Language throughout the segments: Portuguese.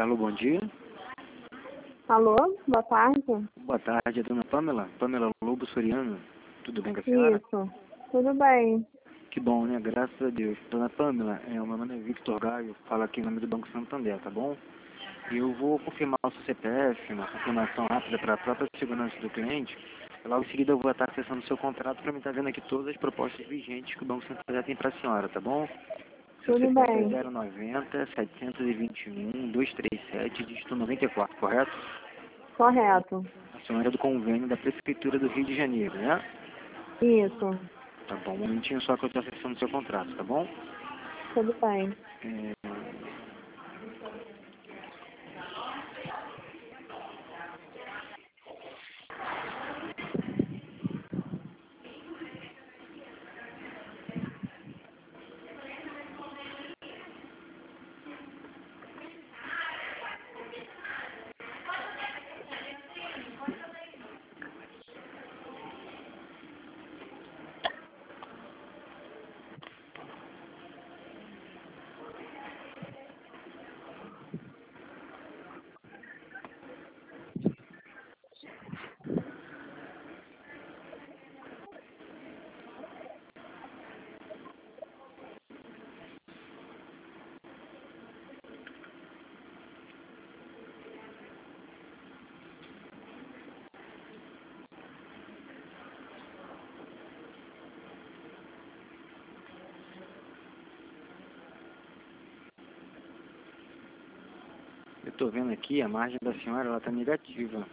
Alô, bom dia. Alô, boa tarde. Boa tarde, é dona Pamela? Pamela Lobo Soriano. Tudo bem com a senhora? Isso, tudo bem. Que bom, né? Graças a Deus. Dona Pamela, o meu nome é Victor Gaio, falo aqui em nome do Banco Santander, tá bom? E eu vou confirmar o seu CPF, uma confirmação rápida para a própria segurança do cliente. Logo em seguida eu vou estar acessando o seu contrato para me estar vendo aqui todas as propostas vigentes que o Banco Santander tem para a senhora, tá bom? Seu Tudo CPF bem. é 090 721 237, dígito 94, correto? Correto. A senhora é do convênio da Prefeitura do Rio de Janeiro, né? Isso, Tá bom, um momentinho só que eu estou acessando o seu contrato, tá bom? tudo bem. É, eu estou vendo aqui, a margem da senhora ela está negativa.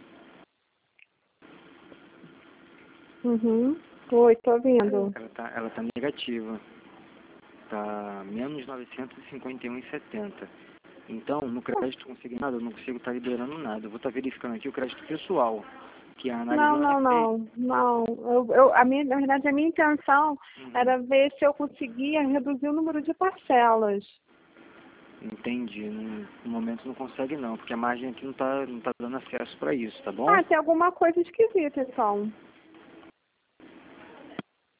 Uhum. Oi, tô vindo. Ela tá negativa. Tá menos 951,70. Então, no crédito consignado, eu não consigo estar liberando nada. Eu vou estar verificando aqui o crédito pessoal, que a análise Não, não é não, feita. não, não. Na verdade, a minha intenção era ver se eu conseguia reduzir o número de parcelas. Entendi. No momento não consegue não, porque a margem aqui não tá dando acesso para isso, tá bom? Ah, tem alguma coisa esquisita, então.